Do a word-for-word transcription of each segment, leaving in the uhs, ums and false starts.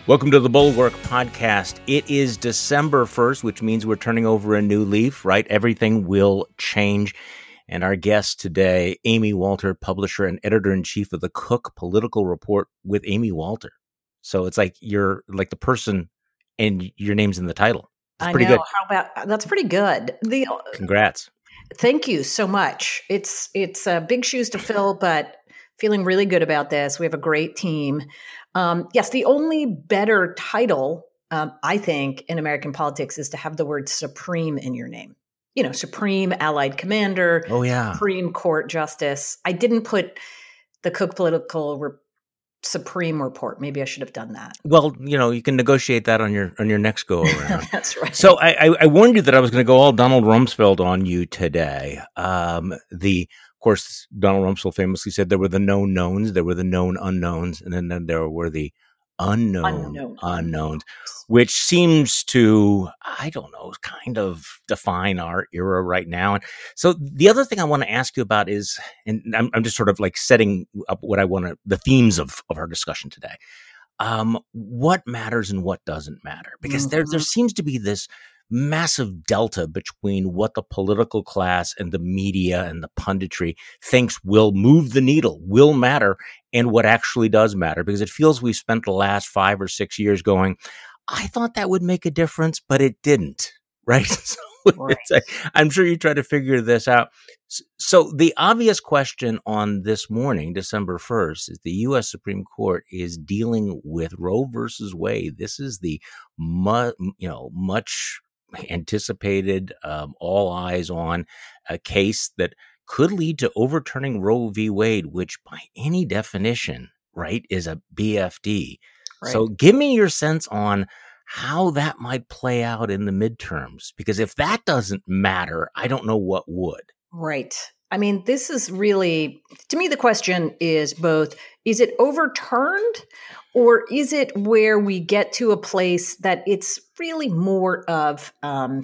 Welcome to the Bulwark Podcast. It is December first, which means we're turning over a new leaf, right? Everything will change. And our guest today, Amy Walter, publisher and editor-in-chief of the Cook Political Report with Amy Walter. So it's like you're like the person and your name's in the title. It's I pretty know. good. How about that's pretty good. The Congrats. Thank you so much. It's it's uh, big shoes to fill, but feeling really good about this. We have a great team. Um, yes, the only better title, um, I think, in American politics is to have the word supreme in your name. You know, Supreme Allied Commander, Oh, yeah. Supreme Court Justice. I didn't put the Cook Political Re- Supreme Report. Maybe I should have done that. Well, you know, you can negotiate that on your on your next go around. That's right. So I, I, I warned you that I was going to go all Donald Rumsfeld on you today. Um, the Of course, Donald Rumsfeld famously said there were the known knowns, there were the known unknowns, and then, then there were the unknown, Unknown unknowns, which seems to, I don't know, kind of define our era right now. And so the other thing I want to ask you about is, and I'm, I'm just sort of like setting up what I want to, the themes of, of our discussion today. Um, what matters and what doesn't matter? Because mm-hmm. there there seems to be this massive delta between what the political class and the media and the punditry thinks will move the needle, will matter, and what actually does matter. Because it feels we've spent the last five or six years going, I thought that would make a difference, but it didn't, right? So right. It's like, I'm sure you try to figure this out. So the obvious question on this morning, December first, is the U S Supreme Court is dealing with Roe versus Wade. This is the mu- you know much anticipated, um, all eyes on a case that could lead to overturning Roe v. Wade, which by any definition, right, is a B F D. Right. So give me your sense on how that might play out in the midterms, because if that doesn't matter, I don't know what would. Right. I mean, this is really, to me, the question is both, is it overturned or is it where we get to a place that it's really more of, um,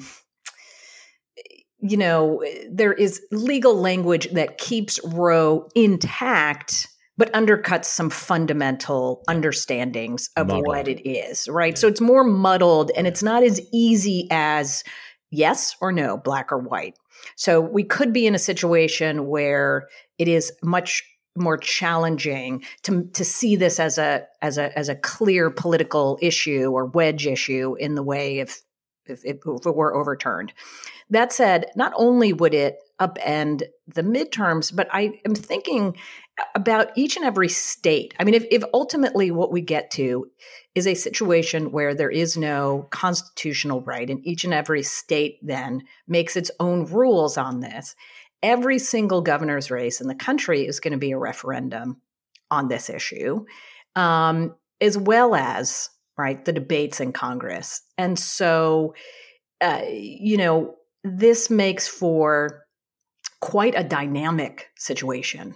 you know, there is legal language that keeps Roe intact, but undercuts some fundamental understandings of muddled. What it is, right? Yeah. So it's more muddled and it's not as easy as yes or no, black or white. So we could be in a situation where it is much more challenging to to see this as a as a as a clear political issue or wedge issue in the way if if it, if it were overturned. That said, not only would it upend the midterms, but I am thinking about each and every state. I mean, if, if ultimately what we get to is a situation where there is no constitutional right and each and every state then makes its own rules on this, every single governor's race in the country is going to be a referendum on this issue, um, as well as, right, the debates in Congress. And so, uh, you know, this makes for quite a dynamic situation.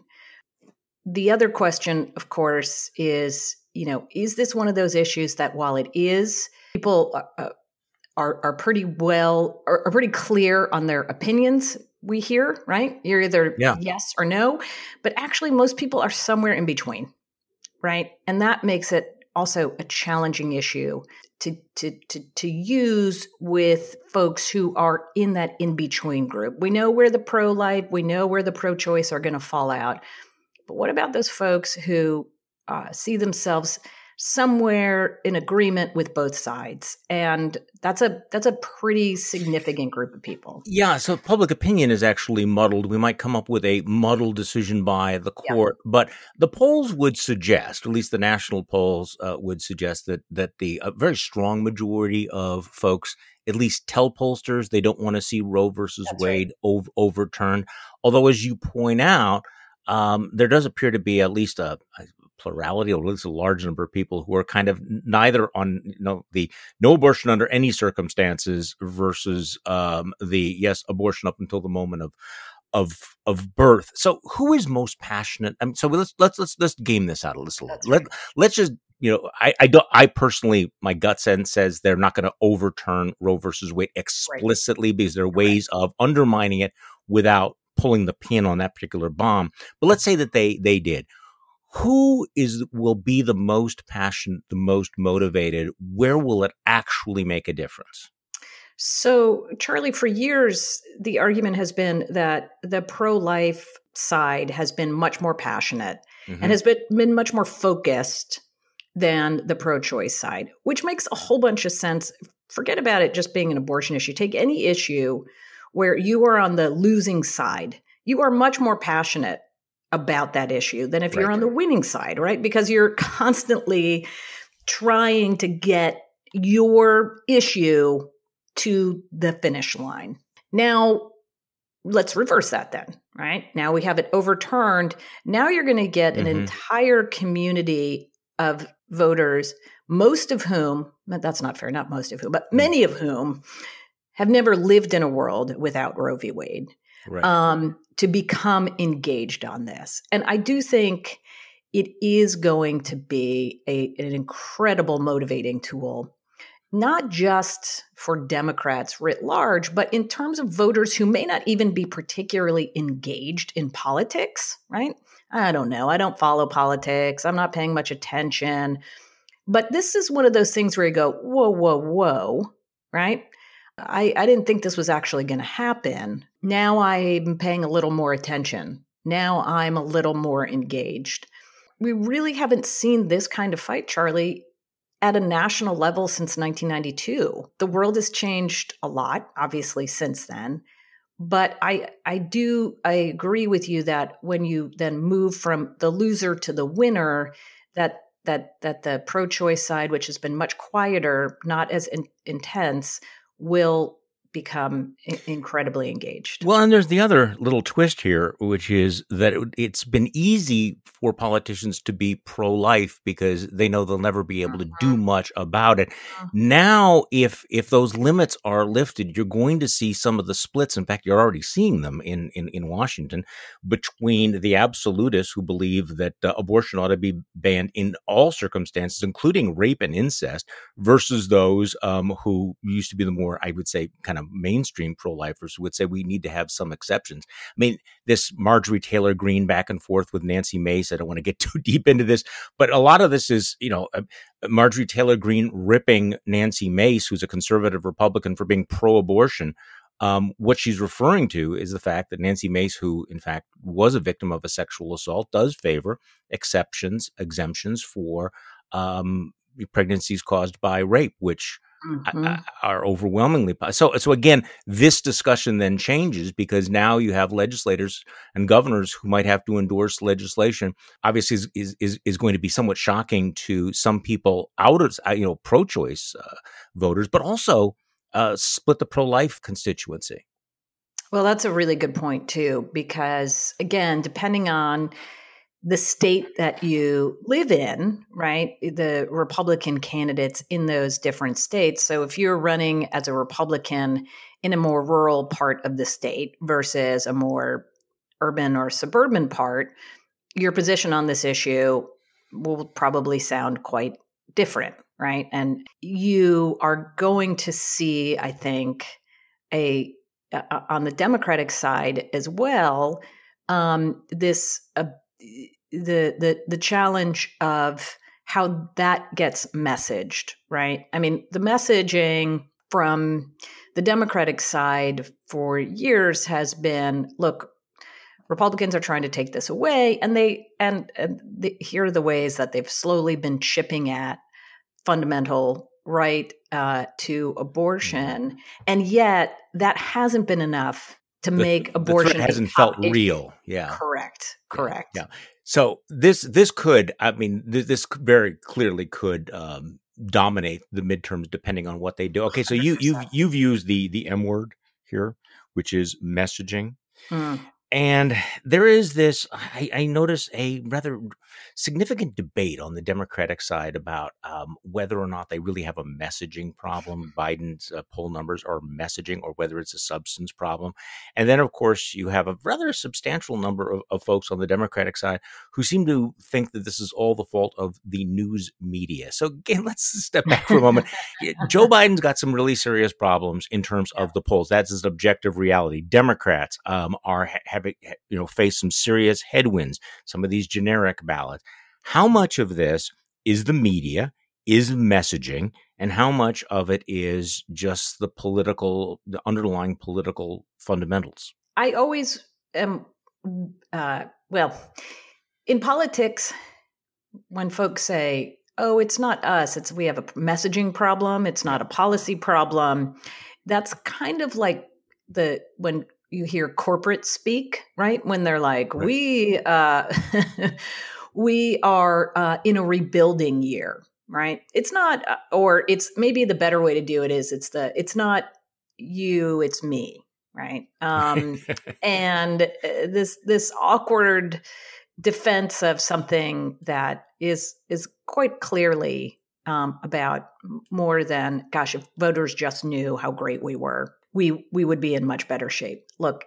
The other question, of course, is, you know, is this one of those issues that while it is, people uh, are are pretty well, are, are pretty clear on their opinions, we hear, right? You're either yeah. yes or no, but actually most people are somewhere in between, right? And that makes it also a challenging issue to to to to use with folks who are in that in-between group. We know where the pro-life, we know where the pro-choice are going to fall out. But what about those folks who uh, see themselves somewhere in agreement with both sides? And that's a that's a pretty significant group of people. Yeah, so public opinion is actually muddled. We might come up with a muddled decision by the court, yeah. But the polls would suggest, at least the national polls uh, would suggest that that the a very strong majority of folks at least tell pollsters they don't want to see Roe versus that's Wade right. ov- overturned. Although, as you point out, um, there does appear to be at least a, a plurality, or at least a large number of people who are kind of neither on you know, the no abortion under any circumstances versus um, the yes abortion up until the moment of of of birth. So, who is most passionate? I mean, so let's let's let's let's game this out a little. Let right. let's just you know, I I don't I personally my gut sense says they're not going to overturn Roe versus Wade explicitly right. because there are ways right. of undermining it without pulling the pin on that particular bomb. But let's say that they they did. who is will be the most passionate, the most motivated? Where will it actually make a difference? So, Charlie, for years, the argument has been that the pro-life side has been much more passionate mm-hmm. and has been, been much more focused than the pro-choice side, which makes a whole bunch of sense. Forget about it just being an abortion issue. Take any issue where you are on the losing side. You are much more passionate about that issue than if right. you're on the winning side, right? Because you're constantly trying to get your issue to the finish line. Now, let's reverse that then, right? Now we have it overturned. Now you're going to get an mm-hmm. entire community of voters, most of whom, that's not fair, not most of whom, but many of whom have never lived in a world without Roe v. Wade, right. um, to become engaged on this. And I do think it is going to be a, an incredible motivating tool, not just for Democrats writ large, but in terms of voters who may not even be particularly engaged in politics, right? I don't know. I don't follow politics. I'm not paying much attention. But this is one of those things where you go, whoa, whoa, whoa, right? I, I didn't think this was actually going to happen. Now I'm paying a little more attention. Now I'm a little more engaged. We really haven't seen this kind of fight, Charlie, at a national level since nineteen ninety-two. The world has changed a lot, obviously, since then. But I I do, I agree with you that when you then move from the loser to the winner, that that that the pro-choice side, which has been much quieter, not as in, intense, will become I- incredibly engaged. Well, and there's the other little twist here, which is that it, it's been easy for politicians to be pro-life because they know they'll never be able to do much about it. Now, if if those limits are lifted, you're going to see some of the splits. In fact, you're already seeing them in, in, in Washington between the absolutists who believe that uh, abortion ought to be banned in all circumstances, including rape and incest, versus those um, who used to be the more, I would say, kind of mainstream pro-lifers who would say we need to have some exceptions. I mean, this Marjorie Taylor Greene back and forth with Nancy Mace, I don't want to get too deep into this, but a lot of this is, you know, uh, Marjorie Taylor Greene ripping Nancy Mace, who's a conservative Republican, for being pro-abortion. Um, what she's referring to is the fact that Nancy Mace, who in fact was a victim of a sexual assault, does favor exceptions, exemptions for um, pregnancies caused by rape, which Mm-hmm. are overwhelmingly so. So again, this discussion then changes because now you have legislators and governors who might have to endorse legislation. Obviously, is is is going to be somewhat shocking to some people out of you know pro-choice uh, voters, but also uh, split the pro-life constituency. Well, that's a really good point too, because again, depending on the state that you live in, right? The Republican candidates in those different states. So if you're running as a Republican in a more rural part of the state versus a more urban or suburban part, your position on this issue will probably sound quite different, right? And you are going to see, I think, a, a on the Democratic side as well, um, this uh, the the the challenge of how that gets messaged, right? I mean, the messaging from the Democratic side for years has been, look, Republicans are trying to take this away, and they and, and the, here are the ways that they've slowly been chipping at fundamental right uh, to abortion, and yet that hasn't been enough to the, make abortion the threat hasn't felt issue. Real. Yeah, correct, correct. Yeah. yeah. So this this could, I mean, this, this very clearly could um, dominate the midterms depending on what they do. Okay, so you you've you've used the the M word here, which is messaging. Mm. And there is this, I, I notice a rather significant debate on the Democratic side about um, whether or not they really have a messaging problem. Biden's uh, poll numbers are messaging, or whether it's a substance problem. And then, of course, you have a rather substantial number of, of folks on the Democratic side who seem to think that this is all the fault of the news media. So again, let's step back for a moment. Joe Biden's got some really serious problems in terms of the polls. That's his objective reality. Democrats um, are have have, you know, faced some serious headwinds, some of these generic ballots. How much of this is the media, is messaging, and how much of it is just the political, the underlying political fundamentals? I always am, uh, well, in politics, when folks say, oh, it's not us, it's we have a messaging problem, it's not a policy problem, that's kind of like the when you hear corporate speak, right? When they're like, right. we uh, we are uh, in a rebuilding year, right? It's not, or it's maybe the better way to do it is it's the it's not you, it's me, right? Um, and this this awkward defense of something that is is quite clearly um, about more than, gosh, if voters just knew how great we were, we we would be in much better shape. Look,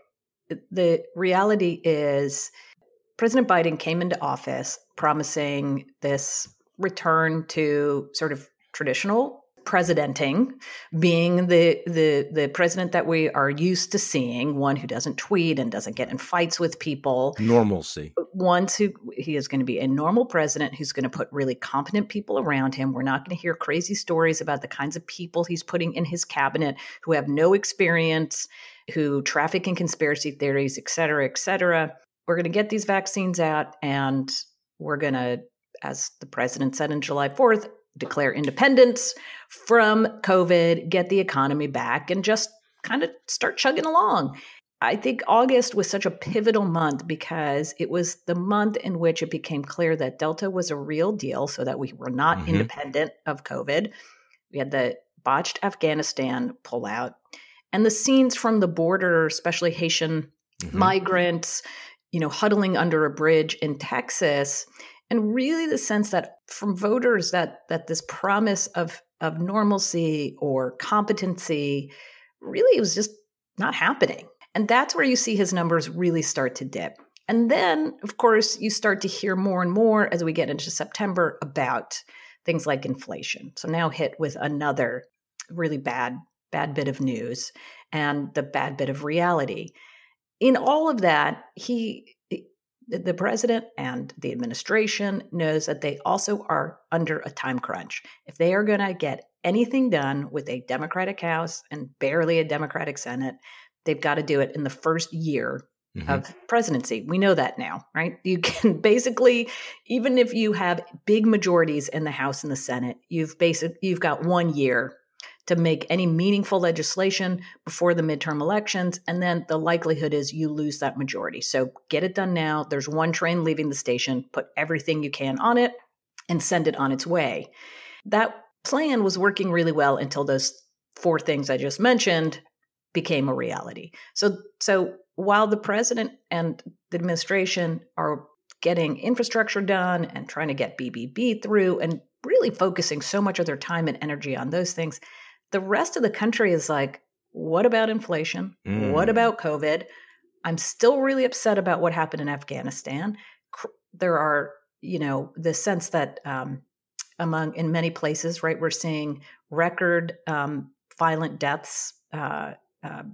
the reality is President Biden came into office promising this return to sort of traditional presidenting, being the the the president that we are used to seeing, one who doesn't tweet and doesn't get in fights with people. Normalcy. One who he is going to be a normal president who's going to put really competent people around him. We're not going to hear crazy stories about the kinds of people he's putting in his cabinet who have no experience, who traffic in conspiracy theories, et cetera, et cetera. We're going to get these vaccines out, and we're going to, as the president said on July fourth, declare independence from COVID, get the economy back, and just kind of start chugging along. I think August was such a pivotal month because it was the month in which it became clear that Delta was a real deal, so that we were not mm-hmm. independent of COVID. We had the botched Afghanistan pullout, and the scenes from the border, especially Haitian mm-hmm. migrants, you know, huddling under a bridge in Texas. And really the sense that from voters that that this promise of, of normalcy or competency, really it was just not happening. And that's where you see his numbers really start to dip. And then, of course, you start to hear more and more as we get into September about things like inflation. So now hit with another really bad, bad bit of news and the bad bit of reality. In all of that, he... the president and the administration knows that they also are under a time crunch. If they are going to get anything done with a Democratic House and barely a Democratic Senate, they've got to do it in the first year mm-hmm. of presidency. We know that now, right? You can basically, even if you have big majorities in the House and the Senate, you've basic, you've got one year to make any meaningful legislation before the midterm elections, and then the likelihood is you lose that majority. So get it done now. There's one train leaving the station. Put everything you can on it and send it on its way. That plan was working really well until those four things I just mentioned became a reality. So, so while the president and the administration are getting infrastructure done and trying to get B B B through and really focusing so much of their time and energy on those things, the rest of the country is like, what about inflation? Mm. What about COVID? I'm still really upset about what happened in Afghanistan. There are, you know, the sense that um, among, in many places, right, we're seeing record um, violent deaths uh, uh,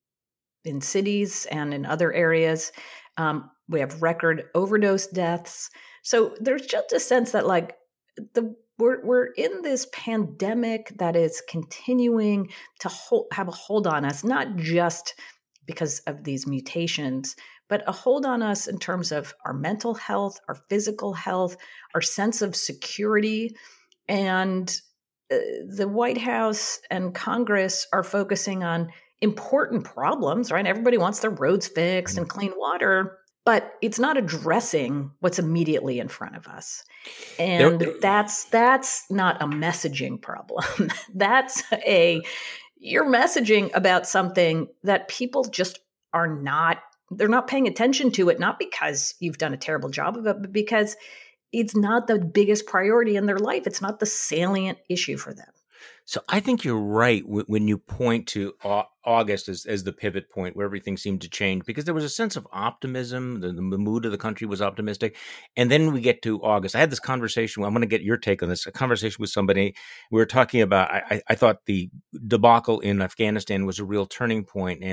in cities and in other areas. Um, we have record overdose deaths. So there's just a sense that like the We're we're in this pandemic that is continuing to hold, have a hold on us, not just because of these mutations, but a hold on us in terms of our mental health, our physical health, our sense of security. And uh, the White House and Congress are focusing on important problems, right? Everybody wants their roads fixed and clean water, but it's not addressing what's immediately in front of us. And there, that's that's not a messaging problem. That's a, you're messaging about something that people just are not, they're not paying attention to it, not because you've done a terrible job of it, but because it's not the biggest priority in their life. It's not the salient issue for them. So I think you're right when you point to August as, as the pivot point where everything seemed to change, because there was a sense of optimism. The, the mood of the country was optimistic. And then we get to August. I had this conversation. I'm going to get your take on this, a conversation with somebody. We were talking about, I, I thought the debacle in Afghanistan was a real turning point. And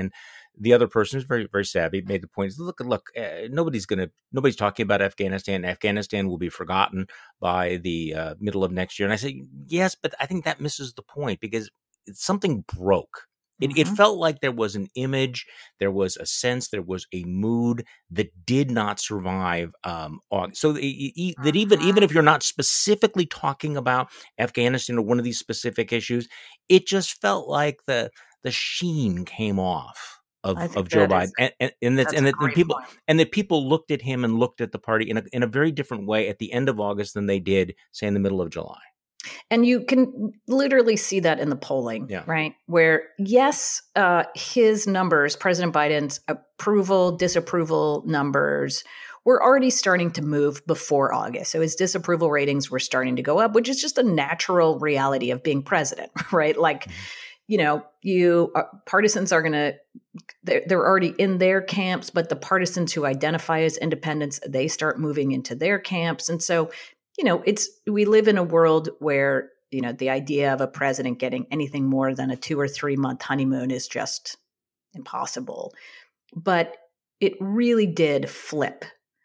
the other person who's very, very savvy made the point, look, look, uh, nobody's going to, nobody's talking about Afghanistan. Afghanistan will be forgotten by the uh, middle of next year. And I said, yes, but I think that misses the point because something broke. It, Mm-hmm. it felt like there was an image, there was a sense, there was a mood that did not survive. Um, so that even even if you're not specifically talking about Afghanistan or one of these specific issues, it just felt like the the sheen came off of, of Joe Biden, is, and and, and, that's, and, that, and people point. and that people looked at him and looked at the party in a, in a very different way at the end of August than they did, say, in the middle of July. And you can literally see that in the polling, yeah. right? Where, yes, uh, his numbers, President Biden's approval, disapproval numbers, were already starting to move before August. So his disapproval ratings were starting to go up, which is just a natural reality of being president, right? Like, mm-hmm. you know, you uh, partisans are going to, they're, they're already in their camps, but the partisans who identify as independents, they start moving into their camps. And so, you know, it's, we live in a world where, you know, the idea of a president getting anything more than a two or three month honeymoon is just impossible. But it really did flip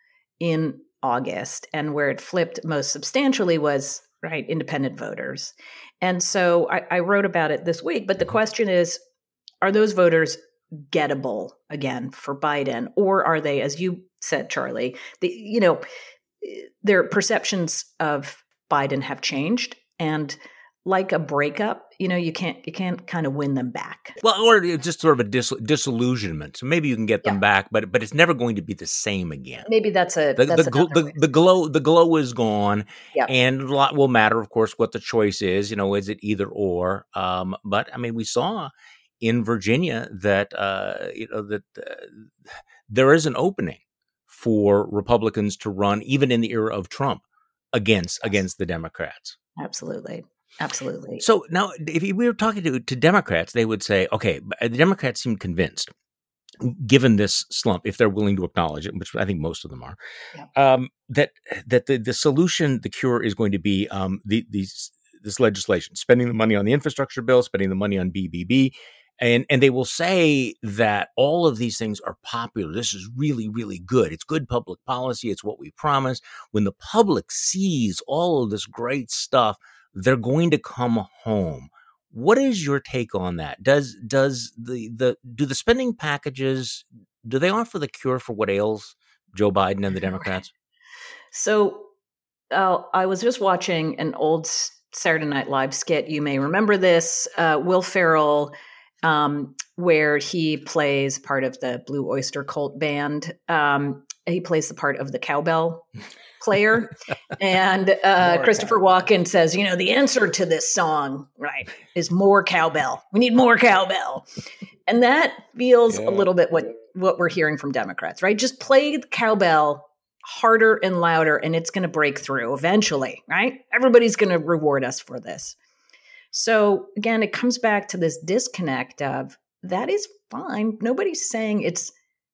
in August. And where it flipped most substantially was, right, independent voters. And so I, I wrote about it this week. But the question is, are those voters gettable again for Biden? Or are they, as you said, Charlie, the, you know, their perceptions of Biden have changed, and like a breakup, you know, you can't you can't kind of win them back. Well, or just sort of a dis- disillusionment. So maybe you can get them yeah. back, but but it's never going to be the same again. Maybe that's a the that's the, gl- the, the glow the glow is gone, yep. and a lot will matter, of course, what the choice is. You know, is it either or? Um, but I mean, we saw in Virginia that uh, you know that uh, there is an opening for Republicans to run, even in the era of Trump, against yes. against the Democrats. Absolutely. Absolutely. So now, if we were talking to, to Democrats, they would say, okay, the Democrats seem convinced, given this slump, if they're willing to acknowledge it, which I think most of them are, yep. um, that that the, the solution, the cure is going to be um, the, these this legislation, spending the money on the infrastructure bill, spending the money on B B B. And and they will say that all of these things are popular. This is really, really good. It's good public policy. It's what we promised. When the public sees all of this great stuff, they're going to come home. What is your take on that? Does does the the do the spending packages, do they offer the cure for what ails Joe Biden and the Democrats? So uh, I was just watching an old Saturday Night Live skit. You may remember this. Uh, Will Ferrell. Um, where he plays part of the Blue Oyster Cult band. Um, he plays the part of the cowbell player. And uh, Christopher cowbell. Walken says, you know, the answer to this song, right, is more cowbell. We need more cowbell. And that feels yeah. a little bit what, what we're hearing from Democrats, right? Just play the cowbell harder and louder, and it's going to break through eventually, right? Everybody's going to reward us for this. So again, it comes back to this disconnect of that is fine. Nobody's saying it's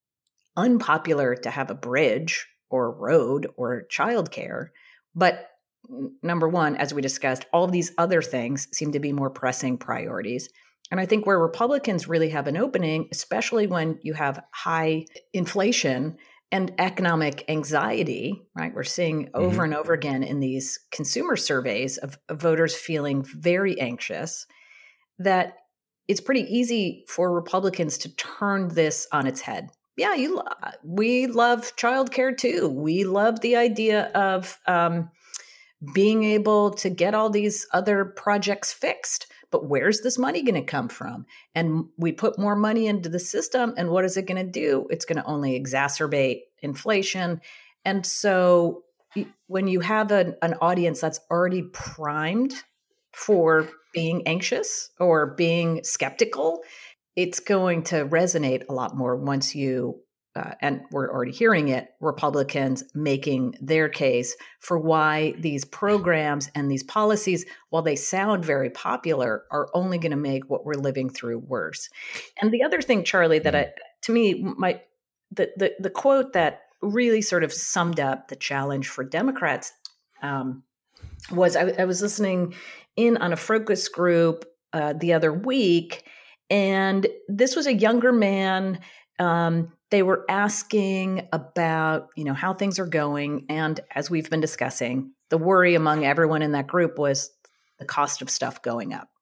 unpopular to have a bridge or a road or childcare. But number one, as we discussed, all of these other things seem to be more pressing priorities. And I think where Republicans really have an opening, especially when you have high inflation and economic anxiety, right? We're seeing over mm-hmm. and over again in these consumer surveys of, of voters feeling very anxious, that it's pretty easy for Republicans to turn this on its head. Yeah, you. Lo- we love childcare too. We love the idea of um, being able to get all these other projects fixed. But where's this money going to come from? And we put more money into the system, and what is it going to do? It's going to only exacerbate inflation. And so when you have an, an audience that's already primed for being anxious or being skeptical, it's going to resonate a lot more once you Uh, and we're already hearing it, Republicans making their case for why these programs and these policies, while they sound very popular, are only going to make what we're living through worse. And the other thing, Charlie, that I, to me, my the, the the quote that really sort of summed up the challenge for Democrats um, was I, I was listening in on a focus group uh, the other week, And this was a younger man. Um, they were asking about, you know, how things are going. And as we've been discussing, the worry among everyone in that group was the cost of stuff going up.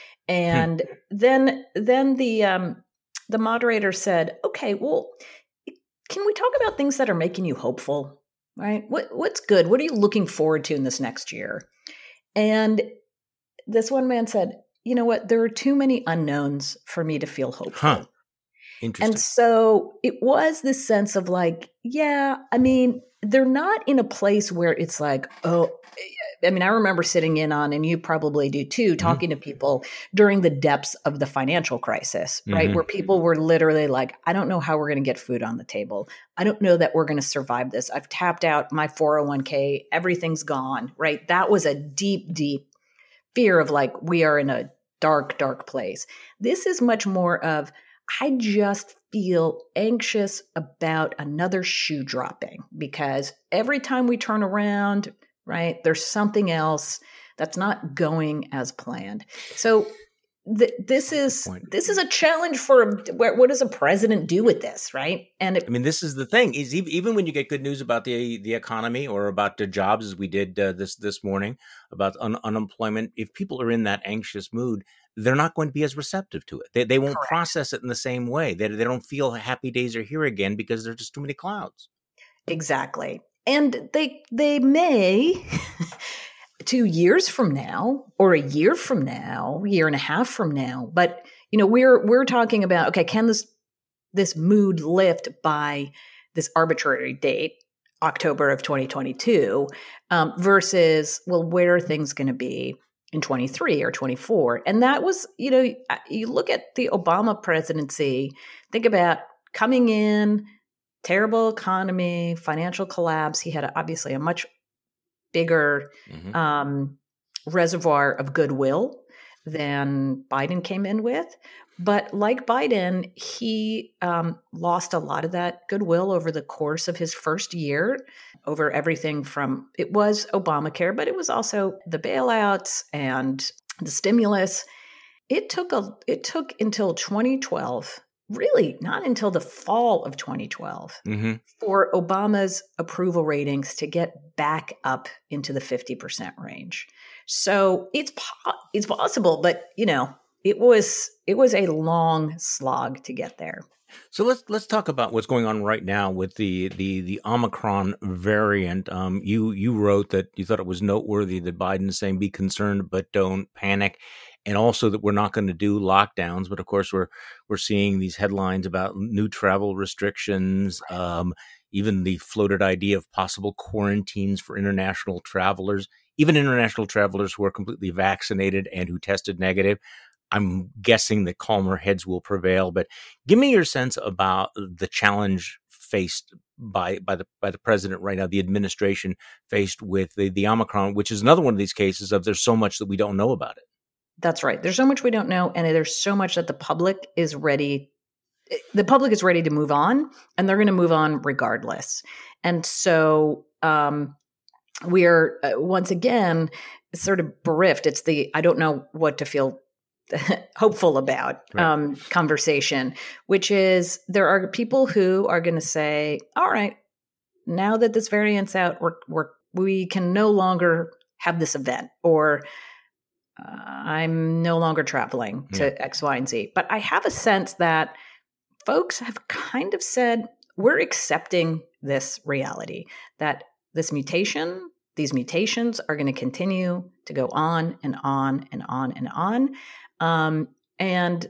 And hmm. then then the um, the moderator said, okay, well, can we talk about things that are making you hopeful, right? What what's good? What are you looking forward to in this next year? And this one man said, you know what? There are too many unknowns for me to feel hopeful. Huh. Interesting. And so it was this sense of like, yeah, I mean, they're not in a place where it's like, oh, I mean, I remember sitting in on, and you probably do too, talking mm-hmm. to people during the depths of the financial crisis, right? Mm-hmm. Where people were literally like, I don't know how we're going to get food on the table. I don't know that we're going to survive this. I've tapped out my four oh one k. Everything's gone, right? That was a deep, deep fear of like, we are in a dark, dark place. This is much more of, I just feel anxious about another shoe dropping, because every time we turn around, right, there's something else that's not going as planned. So th- this is this is a challenge for where, what does a president do with this, right? And it, I mean, this is the thing: is even when you get good news about the the economy or about the jobs, as we did uh, this this morning about un- unemployment, if people are in that anxious mood, they're not going to be as receptive to it. They they won't Correct. process it in the same way. They they don't feel happy days are here again because there's just too many clouds. Exactly. And they they may two years from now or a year from now, year and a half from now, but you know, we're we're talking about, okay, can this this mood lift by this arbitrary date, October of twenty twenty-two, um, versus, well, where are things going to be in twenty-three or twenty-four? And that was, you know, you look at the Obama presidency, think about coming in, terrible economy, financial collapse. He had a, obviously a much bigger mm-hmm. um, reservoir of goodwill than Biden came in with. But like Biden, he um, lost a lot of that goodwill over the course of his first year, over everything from, it was Obamacare, but it was also the bailouts and the stimulus. It took a it took until twenty twelve, really not until the fall of twenty twelve, mm-hmm. for Obama's approval ratings to get back up into the fifty percent range. So it's po- it's possible, but you know, it was it was a long slog to get there. So let's let's talk about what's going on right now with the the the Omicron variant. Um, you you wrote that you thought it was noteworthy that Biden is saying be concerned but don't panic, and also that we're not going to do lockdowns. But of course, we're we're seeing these headlines about new travel restrictions, um, even the floated idea of possible quarantines for international travelers, even international travelers who are completely vaccinated and who tested negative. I'm guessing that calmer heads will prevail, but give me your sense about the challenge faced by by the by the president right now, the administration faced with the, the Omicron, which is another one of these cases of there's so much that we don't know about it. That's right. There's so much we don't know, and there's so much that the public is ready. The public is ready to move on, and they're going to move on regardless. And so um, we're uh, once again sort of bereft. It's the I don't know what to feel hopeful about right. um, conversation, which is there are people who are going to say, all right, now that this variant's out, we're, we're, we can no longer have this event, or uh, I'm no longer traveling to yeah. X, Y, and Z. But I have a sense that folks have kind of said, we're accepting this reality, that this mutation, these mutations are going to continue to go on and on and on and on. Um, and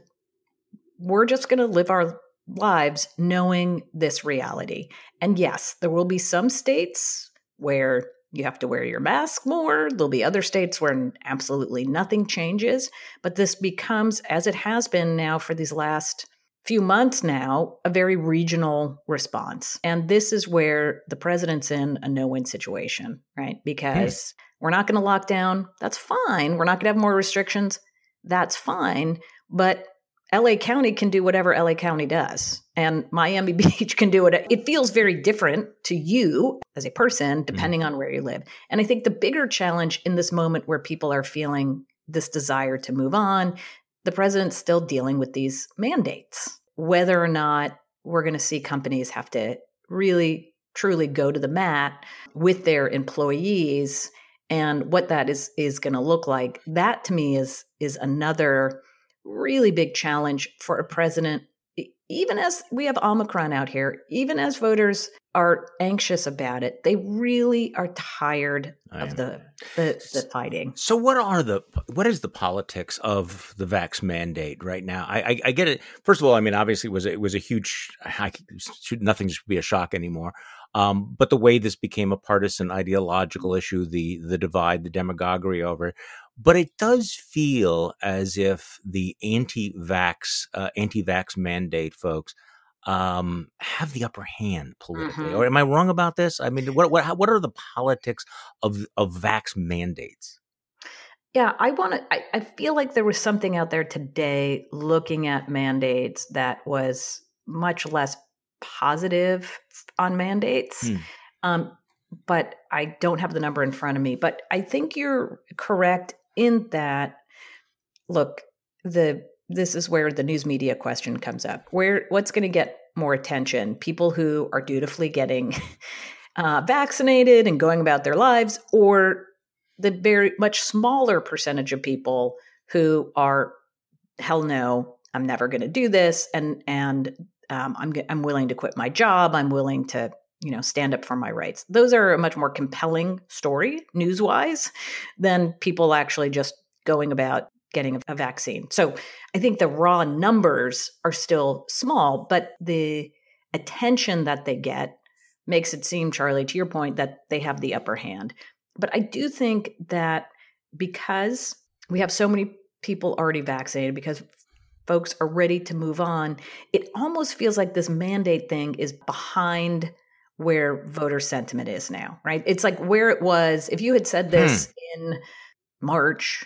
we're just going to live our lives knowing this reality. And yes, there will be some states where you have to wear your mask more. There'll be other states where absolutely nothing changes. But this becomes, as it has been now for these last few months now, a very regional response. And this is where the president's in a no-win situation, right? Because mm. we're not going to lock down. That's fine. We're not going to have more restrictions. That's fine. But L A County can do whatever L A County does. And Miami Beach can do it. It feels very different to you as a person, depending mm. on where you live. And I think the bigger challenge in this moment where people are feeling this desire to move on, the president's still dealing with these mandates. Whether or not we're going to see companies have to really, truly go to the mat with their employees and what that is is going to look like, that to me is is another really big challenge for a president. Even as we have Omicron out here, even as voters are anxious about it, they really are tired of the, the the fighting. So, what are the what is the politics of the vax mandate right now? I, I, I get it. First of all, I mean, obviously, it was it was a huge. I, nothing should be a shock anymore. Um, but the way this became a partisan ideological issue, the the divide, the demagoguery over it. But it does feel as if the anti-vax, uh, anti-vax mandate folks um, have the upper hand politically. Mm-hmm. Or am I wrong about this? I mean, what what what are the politics of of vax mandates? Yeah, I want to. I, I feel like there was something out there today looking at mandates that was much less positive on mandates. Hmm. Um, but I don't have the number in front of me. But I think you're correct in that, look, the this is where the news media question comes up. Where what's going to get more attention? People who are dutifully getting uh, vaccinated and going about their lives, or the very much smaller percentage of people who are, hell no, I'm never going to do this, and and um, I'm I'm willing to quit my job. I'm willing to, you know, stand up for my rights. Those are a much more compelling story, news-wise, than people actually just going about getting a vaccine. So I think the raw numbers are still small, but the attention that they get makes it seem, Charlie, to your point, that they have the upper hand. But I do think that because we have so many people already vaccinated, because folks are ready to move on, it almost feels like this mandate thing is behind where voter sentiment is now, right? It's like where it was if you had said this hmm. in March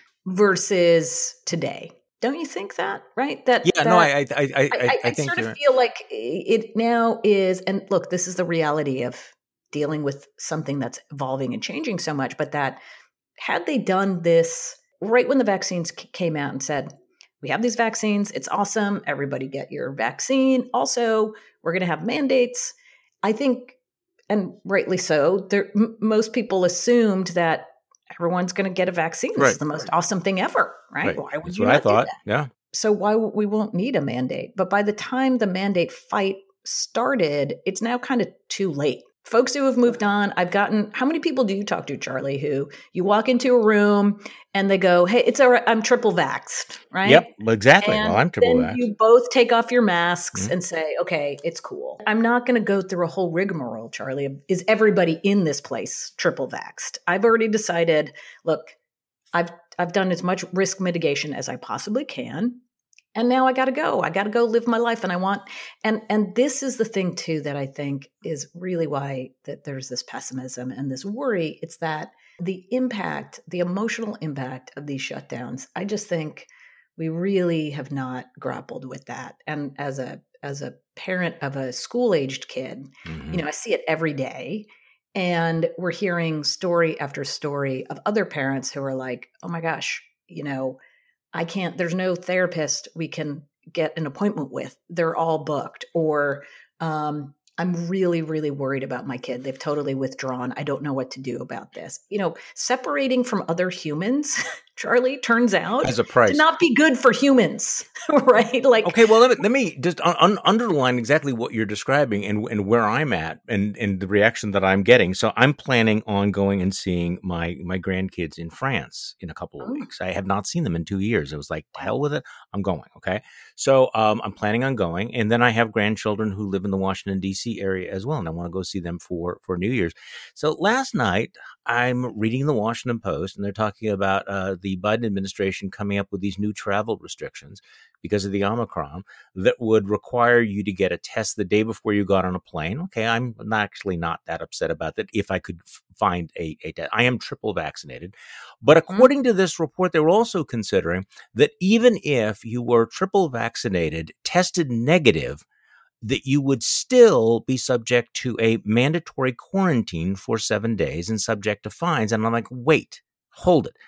versus today. Don't you think that, right? That yeah, that, no, I, I, I, I, I, I I think sort of right. feel like it now is, and look, this is the reality of dealing with something that's evolving and changing so much. But that had they done this right when the vaccines c- came out and said, we have these vaccines, it's awesome, everybody get your vaccine. Also, we're going to have mandates. I think, and rightly so, there, m- most people assumed that everyone's going to get a vaccine. This right. is the most awesome thing ever, right? right. Why would That's you what not I thought. do that? Yeah. So why w- we won't need a mandate? But by the time the mandate fight started, it's now kind of too late. Folks who have moved on, I've gotten, how many people do you talk to, Charlie, who you walk into a room and they go, hey, it's all right, I'm triple vaxxed, right? Yep, exactly. And well, I'm triple then vaxxed. You both take off your masks mm-hmm. and say, okay, it's cool. I'm not going to go through a whole rigmarole, Charlie. of, Is everybody in this place triple vaxxed? I've already decided, look, I've I've done as much risk mitigation as I possibly can. And now I got to go. I got to go live my life. And I want, and and this is the thing too that I think is really why that there's this pessimism and this worry. It's that the impact, the emotional impact of these shutdowns, I just think we really have not grappled with that. And as a as a parent of a school-aged kid, mm-hmm. you know, I see it every day. And we're hearing story after story of other parents who are like, oh my gosh, you know, I can't, there's no therapist we can get an appointment with. They're all booked. Or um, I'm really, really worried about my kid. They've totally withdrawn. I don't know what to do about this. You know, separating from other humans, Charlie, turns out as a price. to not be good for humans, right? Like, okay, well, let me, let me just un- underline exactly what you're describing and, and where I'm at and, and the reaction that I'm getting. So I'm planning on going and seeing my, my grandkids in France in a couple of oh. weeks. I have not seen them in two years. I was like, to hell with it. I'm going. Okay. So um, I'm planning on going. And then I have grandchildren who live in the Washington, D C area as well. And I want to go see them for, for New Year's. So last night I'm reading the Washington Post and they're talking about uh, the Biden administration coming up with these new travel restrictions because of the Omicron that would require you to get a test the day before you got on a plane. Okay, I'm not actually not that upset about that if I could f- find a, a test. I am triple vaccinated. But according mm-hmm. to this report, they were also considering that even if you were triple vaccinated, tested negative, that you would still be subject to a mandatory quarantine for seven days and subject to fines. And I'm like, wait, hold it.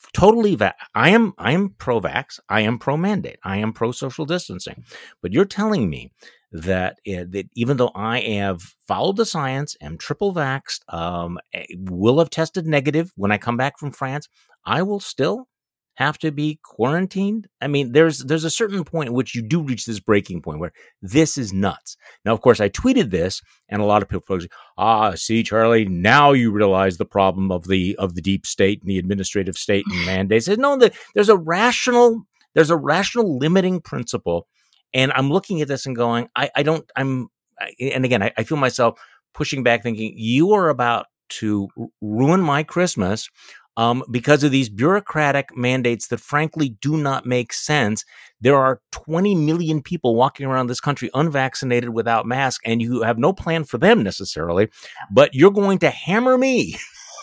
totally. Va- I am. I am pro-vax. I am pro-mandate. I am pro-social distancing. But you're telling me that uh, that even though I have followed the science, am triple vaxxed, um, will have tested negative when I come back from France, I will still have to be quarantined? I mean, there's there's a certain point at which you do reach this breaking point where this is nuts. Now, of course, I tweeted this, and a lot of people folks, ah, see, Charlie, now you realize the problem of the of the deep state and the administrative state and mandates. No, the, there's a rational there's a rational limiting principle, and I'm looking at this and going, I, I don't, I'm, and again, I, I feel myself pushing back, thinking you are about to ruin my Christmas. Um, because of these bureaucratic mandates that frankly do not make sense. There are twenty million people walking around this country unvaccinated without masks, and you have no plan for them necessarily, but you're going to hammer me.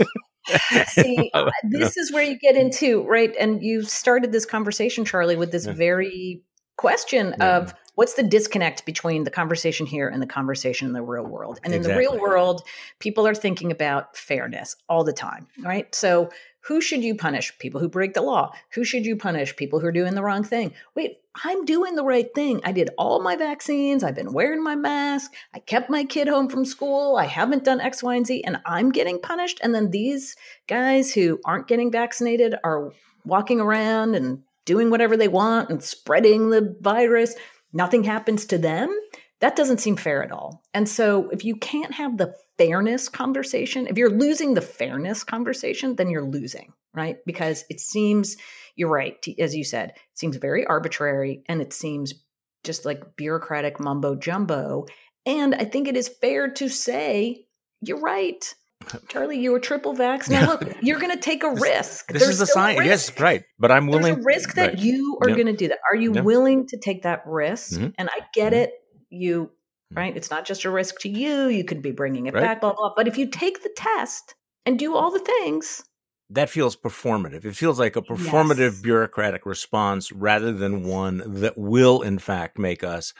See, this is where you get into, right? And you started this conversation, Charlie, with this very question yeah. of what's the disconnect between the conversation here and the conversation in the real world? And exactly. in the real world, people are thinking about fairness all the time, right? So who should you punish? People who break the law. Who should you punish? People who are doing the wrong thing. Wait, I'm doing the right thing. I did all my vaccines. I've been wearing my mask. I kept my kid home from school. I haven't done X, Y, and Z, and I'm getting punished. And then these guys who aren't getting vaccinated are walking around and doing whatever they want and spreading the virus. Nothing happens to them. That doesn't seem fair at all. And so if you can't have the fairness conversation, if you're losing the fairness conversation, then you're losing, right? Because it seems, you're right, as you said, it seems very arbitrary and it seems just like bureaucratic mumbo jumbo. And I think it is fair to say, you're right. Charlie, you were triple vax. Now look, you're going to take a risk. This There's is the sign. Yes, right. But I'm willing. There's a risk that right. you are yep. going to do that. Are you yep. willing to take that risk? Mm-hmm. And I get mm-hmm. it. You, right? It's not just a risk to you. You could be bringing it right. back, blah, blah. But if you take the test and do all the things. That feels performative. It feels like a performative yes. bureaucratic response rather than one that will, in fact, make us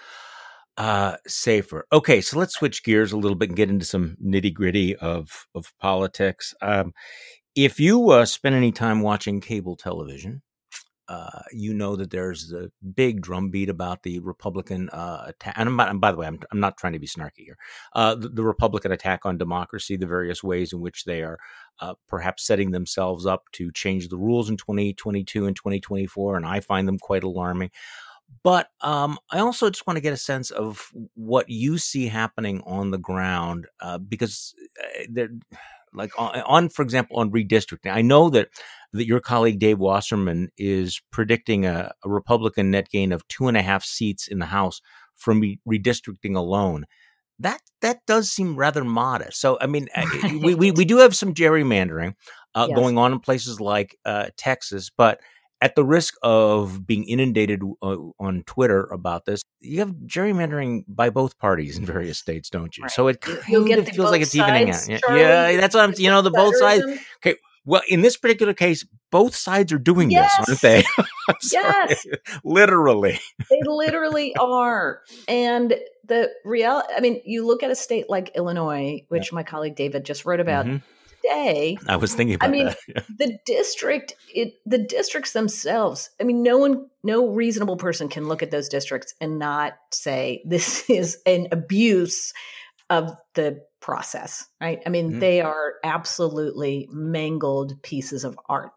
Uh, safer. Okay, so let's switch gears a little bit and get into some nitty gritty of of politics. Um, if you uh, spend any time watching cable television, uh, you know that there's a big drumbeat about the Republican uh, attack. And, I'm, and by the way, I'm, I'm not trying to be snarky here. Uh, the, the Republican attack on democracy, the various ways in which they are uh, perhaps setting themselves up to change the rules in twenty twenty-two and twenty twenty-four, and I find them quite alarming. But um, I also just want to get a sense of what you see happening on the ground, uh, because they're like on, on, for example, on redistricting. I know that that your colleague Dave Wasserman is predicting a, a Republican net gain of two and a half seats in the House from re- redistricting alone. That that does seem rather modest. So, I mean, right. we, we we do have some gerrymandering uh, yes. going on in places like uh, Texas, but at the risk of being inundated uh, on Twitter about this, you have gerrymandering by both parties in various states, don't you? Right. So it kind You'll of feels like it's evening out. Yeah, yeah, that's what I'm, you know, the both sides. Okay. Well, in this particular case, both sides are doing yes. this, aren't they? Yes. Literally. They literally are. And the reality, I mean, you look at a state like Illinois, which yeah. my colleague David just wrote about. Mm-hmm. Today, I was thinking about I mean, that. Yeah. the district, it, the districts themselves. I mean, no one, no reasonable person can look at those districts and not say this is an abuse of the process, right? I mean, mm-hmm. they are absolutely mangled pieces of art,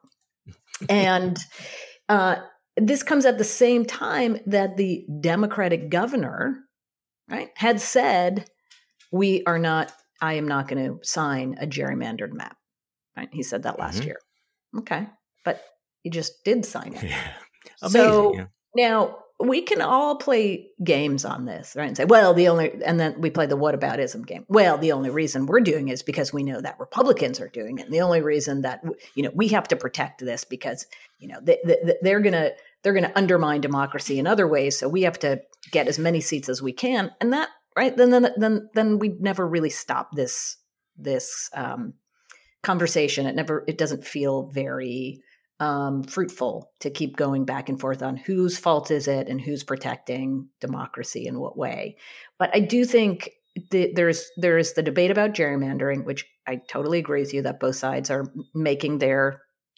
and uh, this comes at the same time that the Democratic governor, right, had said, "We are not." I am not going to sign a gerrymandered map. Right? He said that last mm-hmm. year. Okay. But he just did sign it. Yeah. So yeah. now we can all play games on this, right? And say, well, the only, and then we play the whataboutism game. Well, the only reason we're doing it is because we know that Republicans are doing it. And the only reason that, you know, we have to protect this because, you know, they, they, they're going to, they're going to undermine democracy in other ways. So we have to get as many seats as we can. And that, right. Then, then, then, then we never really stop this, this um, conversation. It never, it doesn't feel very um, fruitful to keep going back and forth on whose fault is it and who's protecting democracy in what way. But I do think the, there's, there is the debate about gerrymandering, which I totally agree with you that both sides are making their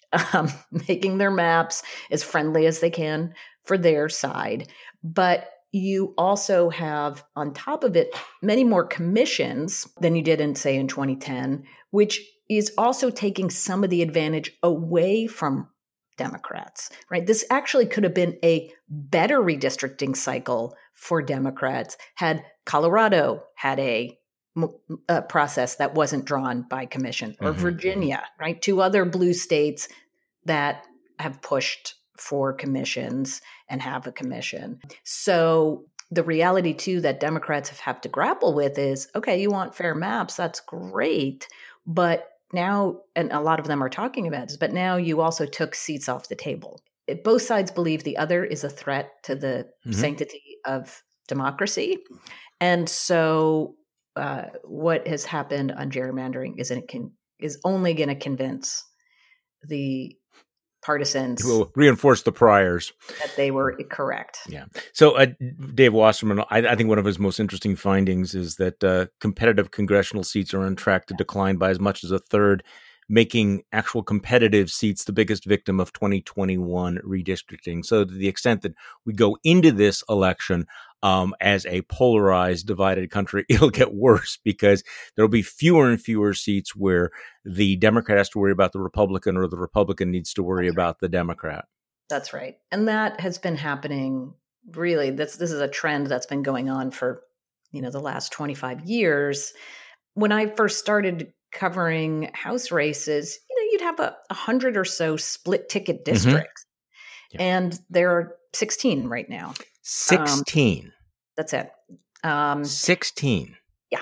um, making their maps as friendly as they can for their side. But you also have, on top of it, many more commissions than you did in, say, in twenty ten, which is also taking some of the advantage away from Democrats, right? This actually could have been a better redistricting cycle for Democrats had Colorado had a, a process that wasn't drawn by commission, or mm-hmm. Virginia, right? Two other blue states that have pushed for commissions and have a commission. So the reality too that Democrats have, have to grapple with is, okay, you want fair maps, that's great, but now, and a lot of them are talking about this, but now you also took seats off the table. It, both sides believe the other is a threat to the mm-hmm. sanctity of democracy. And so uh, what has happened on gerrymandering is, it can, is only going to convince the partisans will reinforce the priors that they were correct. Yeah. So uh, Dave Wasserman, I, I think one of his most interesting findings is that uh, competitive congressional seats are on track to decline by as much as a third, making actual competitive seats the biggest victim of twenty twenty-one redistricting. So to the extent that we go into this election um, as a polarized, divided country, it'll get worse because there'll be fewer and fewer seats where the Democrat has to worry about the Republican or the Republican needs to worry about the Democrat. That's right. And that has been happening really. This, this is a trend that's been going on for, you know, the last twenty-five years. When I first started covering House races, you know, you'd have a, a hundred or so split ticket districts. Mm-hmm. Yeah. And there are sixteen right now. sixteen. Um, that's it. Um, sixteen. Yeah.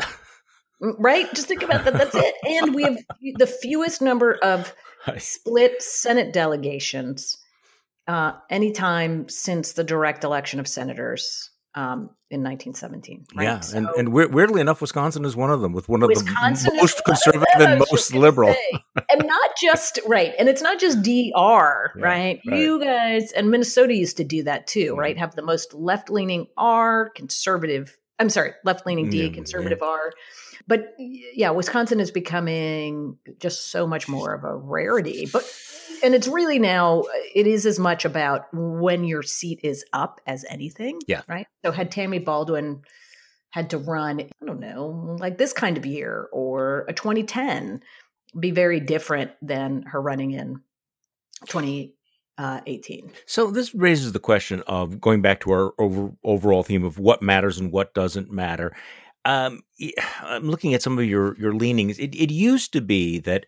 Right? Just think about that. That's it. And we have the fewest number of split Senate delegations uh, anytime since the direct election of senators um, in nineteen seventeen. Right? Yeah. So, and, and weirdly enough, Wisconsin is one of them, with one of Wisconsin the most conservative and most liberal. And not just, right. And it's not just D R, yeah, right? right? You guys, and Minnesota used to do that too, mm-hmm. right? Have the most left-leaning R, conservative, I'm sorry, left-leaning D, yeah, conservative yeah. R. But yeah, Wisconsin is becoming just so much more of a rarity. But and it's really now, it is as much about when your seat is up as anything. Yeah. Right. So had Tammy Baldwin had to run, I don't know, like this kind of year or a twenty ten, be very different than her running in twenty eighteen. So this raises the question of going back to our over, overall theme of what matters and what doesn't matter. Um, I'm looking at some of your, your leanings. It, it used to be that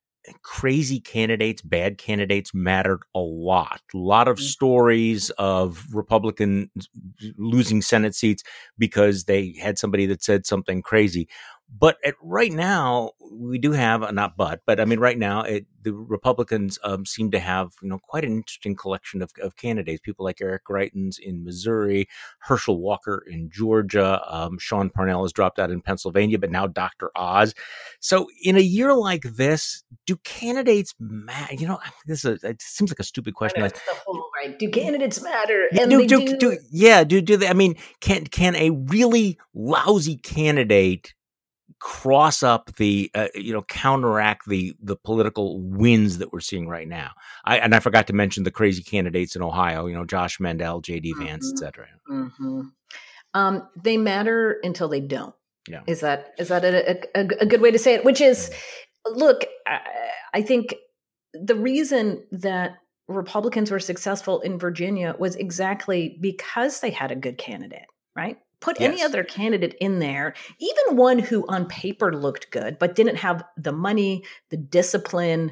crazy candidates, bad candidates mattered a lot. A lot of stories of Republicans losing Senate seats because they had somebody that said something crazy. But at, right now, we do have, not but, but I mean, right now, it, the Republicans um, seem to have, you know, quite an interesting collection of, of candidates. People like Eric Greitens in Missouri, Herschel Walker in Georgia, um, Sean Parnell has dropped out in Pennsylvania, but now Doctor Oz. So in a year like this, do candidates matter? You know, this is a, it seems like a stupid question. I know, it's the whole, right? Do candidates matter? And do, they do, do. do, yeah, do, do they? I mean, can, can a really lousy candidate cross up the, uh, you know, counteract the the political wins that we're seeing right now? I, and I forgot to mention the crazy candidates in Ohio, you know, Josh Mandel, J D mm-hmm. Vance, et cetera. Mm-hmm. Um, they matter until they don't. Yeah. Is that is that a, a, a good way to say it? Which is, look, I, I think the reason that Republicans were successful in Virginia was exactly because they had a good candidate, right? Put yes. any other candidate in there, even one who on paper looked good, but didn't have the money, the discipline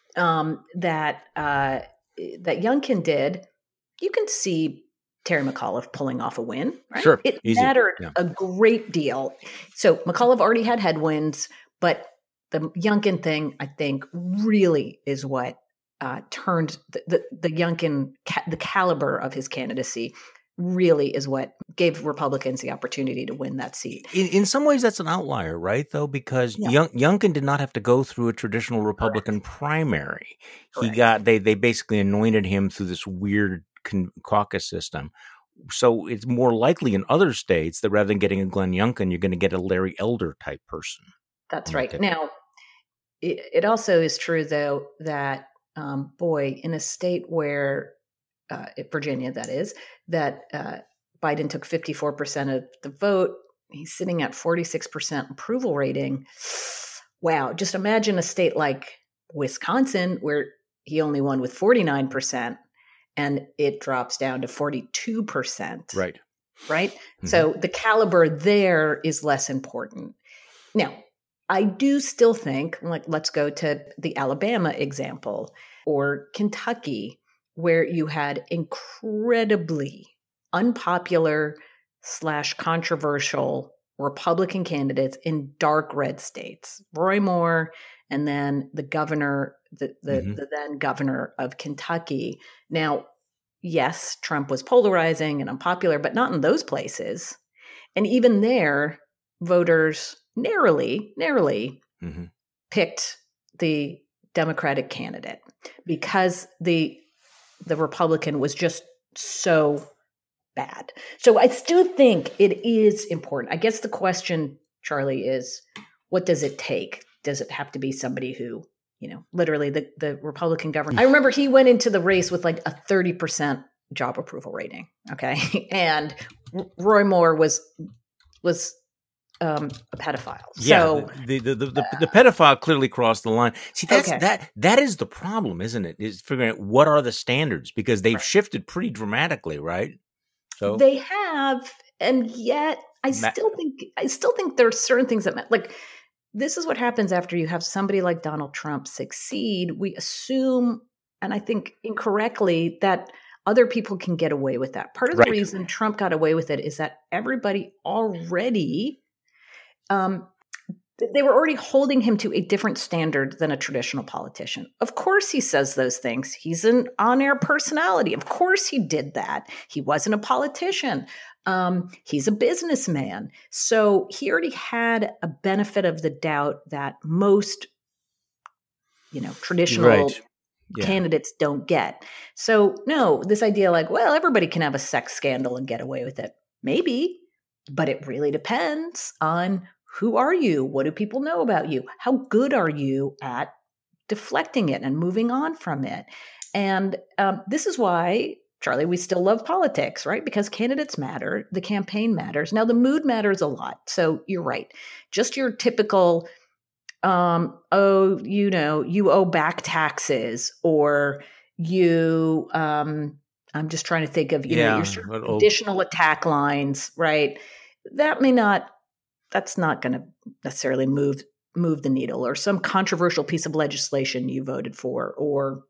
um, that uh, that Youngkin did. You can see Terry McAuliffe pulling off a win. Right? Sure, it easy. mattered yeah. a great deal. So McAuliffe already had headwinds, but the Youngkin thing, I think, really is what uh, turned the, the, the Youngkin, ca- the caliber of his candidacy really is what gave Republicans the opportunity to win that seat. In, in some ways, that's an outlier, right, though? Because yeah. Young, Youngkin did not have to go through a traditional Republican Correct. primary. Correct. He got they they basically anointed him through this weird con- caucus system. So it's more likely in other states that rather than getting a Glenn Youngkin, you're going to get a Larry Elder type person. That's right. Now, it, it also is true, though, that um, boy, in a state where, uh, Virginia, that is, that uh, Biden took fifty-four percent of the vote, he's sitting at forty-six percent approval rating. Wow. Just imagine a state like Wisconsin, where he only won with forty-nine percent, and it drops down to forty-two percent. Right. Right. Mm-hmm. So the caliber there is less important. Now, I do still think, like, let's go to the Alabama example or Kentucky, where you had incredibly unpopular slash controversial Republican candidates in dark red states, Roy Moore, and then the governor, the, the, mm-hmm. the then governor of Kentucky. Now, yes, Trump was polarizing and unpopular, but not in those places. And even there, voters narrowly, narrowly mm-hmm. picked the Democratic candidate because the the Republican was just so bad. So I still think it is important. I guess the question, Charlie, is what does it take? Does it have to be somebody who, you know, literally the, the Republican governor? I remember he went into the race with like a thirty percent job approval rating. Okay. And Roy Moore was, was um, a pedophile. Yeah, so the, the, the, the, the pedophile clearly crossed the line. See, that's, okay. that, that is the problem, isn't it? Is figuring out what are the standards, because they've right. shifted pretty dramatically, right? So they have, and yet I Ma- still think, I still think there are certain things that, like, this is what happens after you have somebody like Donald Trump succeed. We assume, and I think incorrectly, that other people can get away with that. Part of the right. reason Trump got away with it is that everybody already, um, they were already holding him to a different standard than a traditional politician. Of course he says those things. He's an on-air personality. Of course he did that. He wasn't a politician. Um, he's a businessman. So he already had a benefit of the doubt that most, you know, traditional right. yeah. candidates don't get. So no, this idea like, well, everybody can have a sex scandal and get away with it. Maybe, but it really depends on who are you? What do people know about you? How good are you at deflecting it and moving on from it? And um, this is why, Charlie, we still love politics, right? Because candidates matter. The campaign matters. Now, the mood matters a lot. So you're right. Just your typical, um, oh, you know, you owe back taxes, or you, um, I'm just trying to think of, you yeah, know, your sort of additional attack lines, right? That may not, that's not going to necessarily move move the needle, or some controversial piece of legislation you voted for, or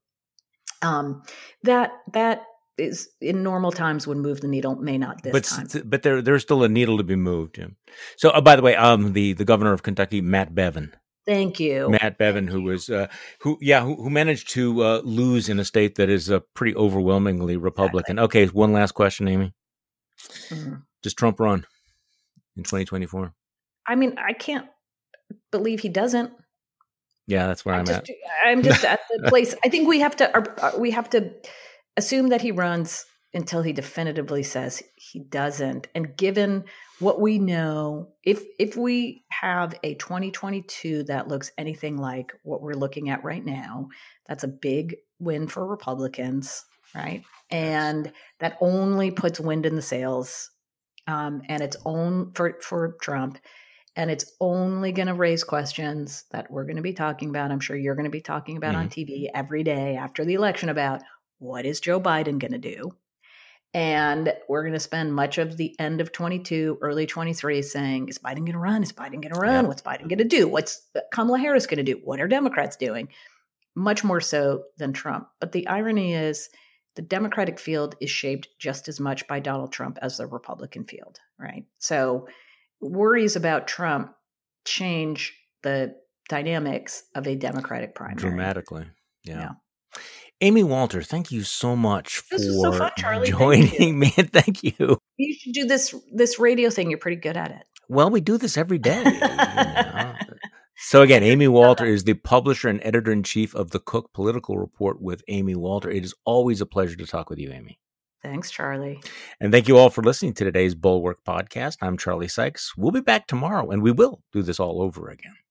um, that that is in normal times would move the needle, may not this but, time. But there there's still a needle to be moved. Yeah. So, uh, by the way, um, the the governor of Kentucky, Matt Bevin. Thank you, Matt Bevin, who was uh, who yeah who, who managed to uh, lose in a state that is uh, pretty overwhelmingly Republican. Exactly. Okay, one last question, Amy. Mm-hmm. Does Trump run in twenty twenty-four? I mean, I can't believe he doesn't. Yeah, that's where I'm, I'm just, at. I'm just at the place. I think we have to we have to assume that he runs until he definitively says he doesn't. And given what we know, if if we have a twenty twenty-two that looks anything like what we're looking at right now, that's a big win for Republicans, right? And that only puts wind in the sails, um, and it's own for for Trump. And it's only going to raise questions that we're going to be talking about. I'm sure you're going to be talking about mm-hmm. on T V every day after the election about what is Joe Biden going to do? And we're going to spend much of the end of twenty-two, early twenty-three saying, is Biden going to run? Is Biden going to run? Yeah. What's Biden going to do? What's Kamala Harris going to do? What are Democrats doing? Much more so than Trump. But the irony is the Democratic field is shaped just as much by Donald Trump as the Republican field, right? So worries about Trump change the dynamics of a Democratic primary. Dramatically. Yeah. yeah. Amy Walter, thank you so much this for was so fun, Charlie. joining me. Thank you. You should do this this radio thing. You're pretty good at it. Well, we do this every day. you know. So again, Amy Walter is the publisher and editor-in-chief of the Cook Political Report with Amy Walter. It is always a pleasure to talk with you, Amy. Thanks, Charlie. And thank you all for listening to today's Bulwark podcast. I'm Charlie Sykes. We'll be back tomorrow, and we will do this all over again.